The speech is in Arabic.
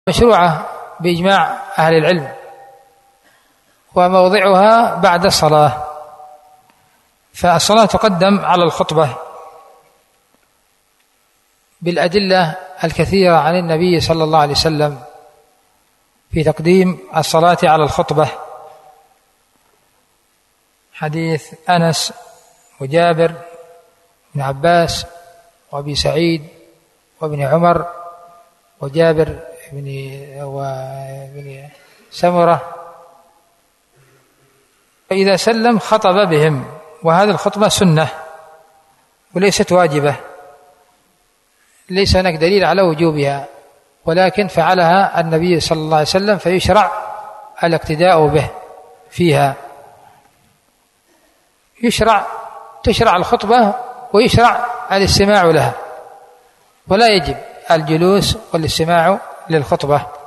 مشروعة بإجماع أهل العلم، وموضعها بعد الصلاة، فالصلاة تقدم على الخطبة بالأدلة الكثيرة عن النبي صلى الله عليه وسلم في تقديم الصلاة على الخطبة، حديث أنس وجابر بن عباس وأبي سعيد وابن عمر وجابر بن سمرة، فإذا سلم خطب بهم، وهذه الخطبة سنة وليست واجبة، ليس هناك دليل على وجوبها، ولكن فعلها النبي صلى الله عليه وسلم، فيشرع الاقتداء به فيها. تشرع الخطبة ويشرع الاستماع لها، ولا يجب الجلوس والاستماع للخطبة.